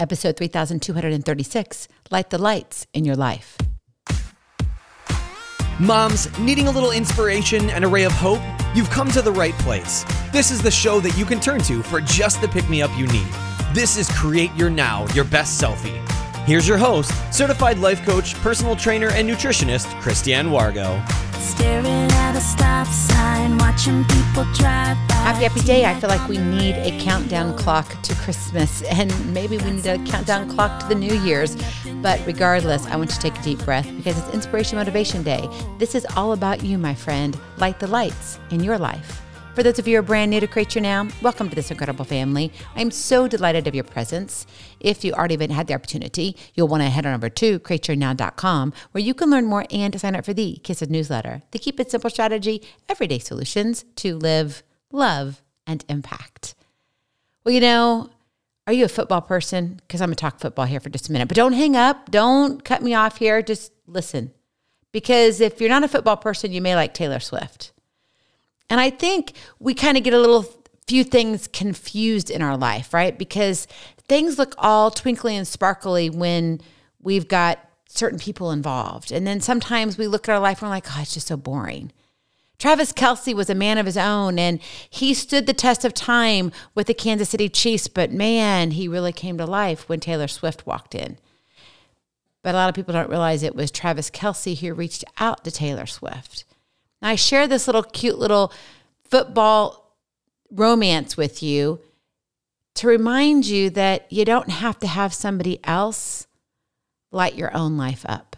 Episode 3236, Light the Lights in Your Life. Moms, needing a little inspiration and a ray of hope? You've come to the right place. This is the show that you can turn to for just the pick-me-up you need. This is Create Your Now, Your Best Selfie. Here's your host, certified life coach, personal trainer, and nutritionist, Christiane Wargo. Staring at a stop sign, watching people drive by. Happy day. I feel like we need a countdown clock to Christmas, and maybe we need a countdown clock to the New Year's. But regardless, I want you to take a deep breath because it's Inspiration Motivation Day. This is all about you, my friend. Light the lights in your life. For those of you who are brand new to Create Your Now, welcome to this incredible family. I'm so delighted of your presence. If you already had the opportunity, you'll want to head on over to createyournow.com where you can learn more and to sign up for the Kiss It newsletter, the Keep It Simple strategy, everyday solutions to live, love, and impact. Well, you know, are you a football person? Because I'm going to talk football here for just a minute. But don't hang up. Don't cut me off here. Just listen. Because if you're not a football person, you may like Taylor Swift. And I think we kind of get a few things confused in our life, right? Because things look all twinkly and sparkly when we've got certain people involved. And then sometimes we look at our life and we're like, oh, it's just so boring. Travis Kelce was a man of his own, and he stood the test of time with the Kansas City Chiefs, but man, he really came to life when Taylor Swift walked in. But a lot of people don't realize it was Travis Kelce who reached out to Taylor Swift. Now, I share this cute little football romance with you to remind you that you don't have to have somebody else light your own life up.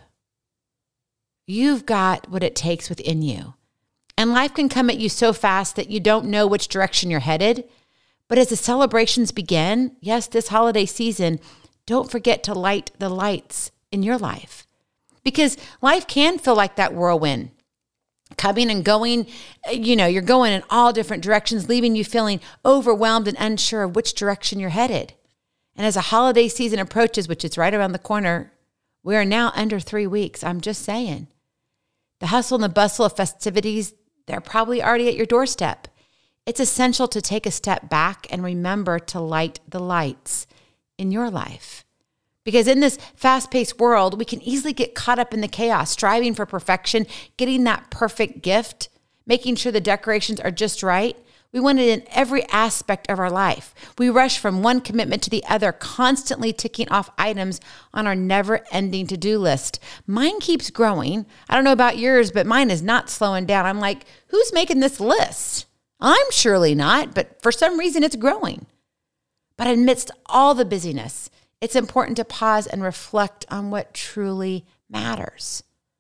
You've got what it takes within you. And life can come at you so fast that you don't know which direction you're headed. But as the celebrations begin, yes, this holiday season, don't forget to light the lights in your life. Because life can feel like that whirlwind. Coming and going, you're going in all different directions, leaving you feeling overwhelmed and unsure of which direction you're headed. And as a holiday season approaches, which is right around the corner, we are now under 3 weeks. I'm just saying. The hustle and the bustle of festivities, they're probably already at your doorstep. It's essential to take a step back and remember to light the lights in your life. Because in this fast-paced world, we can easily get caught up in the chaos, striving for perfection, getting that perfect gift, making sure the decorations are just right. We want it in every aspect of our life. We rush from one commitment to the other, constantly ticking off items on our never-ending to-do list. Mine keeps growing. I don't know about yours, but mine is not slowing down. I'm like, who's making this list? I'm surely not, but for some reason it's growing. But amidst all the busyness, it's important to pause and reflect on what truly matters.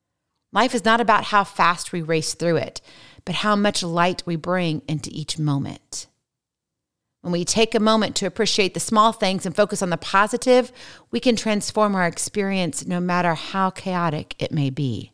Life is not about how fast we race through it, but how much light we bring into each moment. When we take a moment to appreciate the small things and focus on the positive, we can transform our experience no matter how chaotic it may be.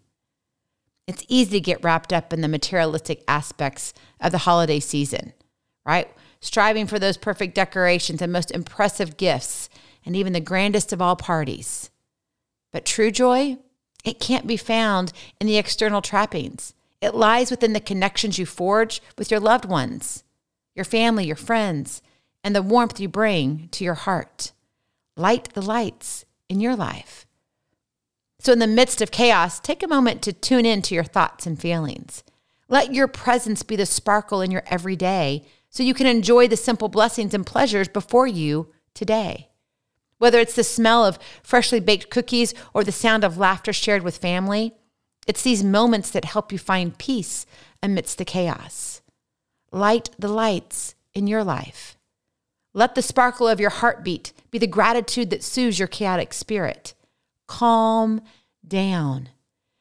It's easy to get wrapped up in the materialistic aspects of the holiday season, right? Striving for those perfect decorations and most impressive gifts, and even the grandest of all parties. But true joy, it can't be found in the external trappings. It lies within the connections you forge with your loved ones, your family, your friends, and the warmth you bring to your heart. Light the lights in your life. So in the midst of chaos, take a moment to tune in to your thoughts and feelings. Let your presence be the sparkle in your everyday so you can enjoy the simple blessings and pleasures before you today. Whether it's the smell of freshly baked cookies or the sound of laughter shared with family, it's these moments that help you find peace amidst the chaos. Light the lights in your life. Let the sparkle of your heartbeat be the gratitude that soothes your chaotic spirit. Calm down.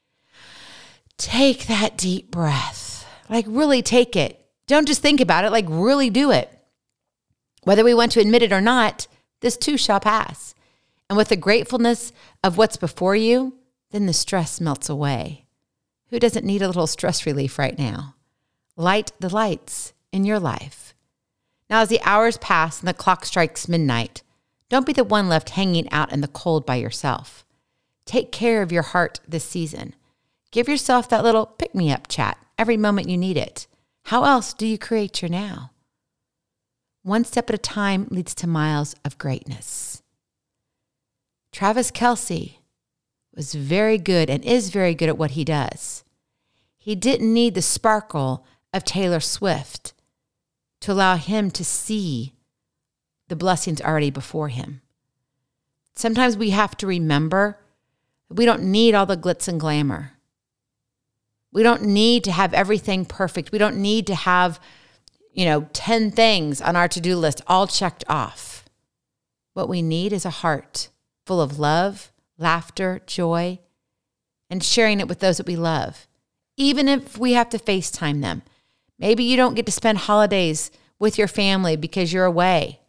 Take that deep breath. Really take it. Don't just think about it, really do it. Whether we want to admit it or not, this too shall pass. And with the gratefulness of what's before you, then the stress melts away. Who doesn't need a little stress relief right now? Light the lights in your life. Now, as the hours pass and the clock strikes midnight, don't be the one left hanging out in the cold by yourself. Take care of your heart this season. Give yourself that little pick-me-up chat every moment you need it. How else do you create your now? One step at a time leads to miles of greatness. Travis Kelce was very good and is very good at what he does. He didn't need the sparkle of Taylor Swift to allow him to see the blessings already before him. Sometimes we have to remember that we don't need all the glitz and glamour. We don't need to have everything perfect. We don't need to have, 10 things on our to-do list all checked off. What we need is a heart full of love, laughter, joy, and sharing it with those that we love, even if we have to FaceTime them. Maybe you don't get to spend holidays with your family because you're away.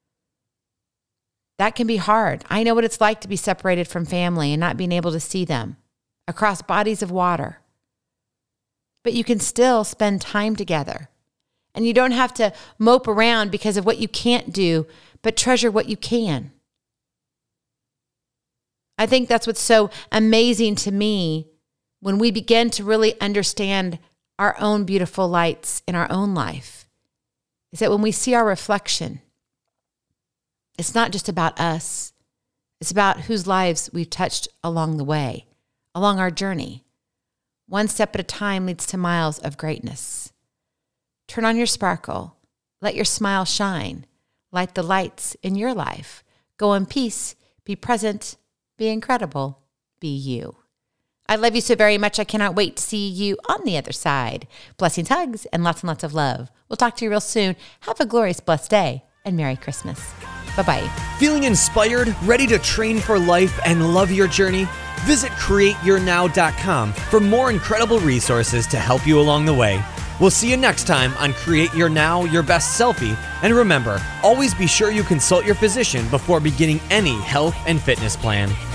That can be hard. I know what it's like to be separated from family and not being able to see them across bodies of water. But you can still spend time together. And you don't have to mope around because of what you can't do, but treasure what you can. I think that's what's so amazing to me when we begin to really understand our own beautiful lights in our own life, is that when we see our reflection, it's not just about us. It's about whose lives we've touched along the way, along our journey. One step at a time leads to miles of greatness. Turn on your sparkle. Let your smile shine. Light the lights in your life. Go in peace. Be present. Be incredible. Be you. I love you so very much. I cannot wait to see you on the other side. Blessings, hugs, and lots of love. We'll talk to you real soon. Have a glorious, blessed day, and Merry Christmas. Bye-bye. Feeling inspired, ready to train for life, and love your journey? Visit CreateYourNow.com for more incredible resources to help you along the way. We'll see you next time on Create Your Now, Your Best Selfie. And remember, always be sure you consult your physician before beginning any health and fitness plan.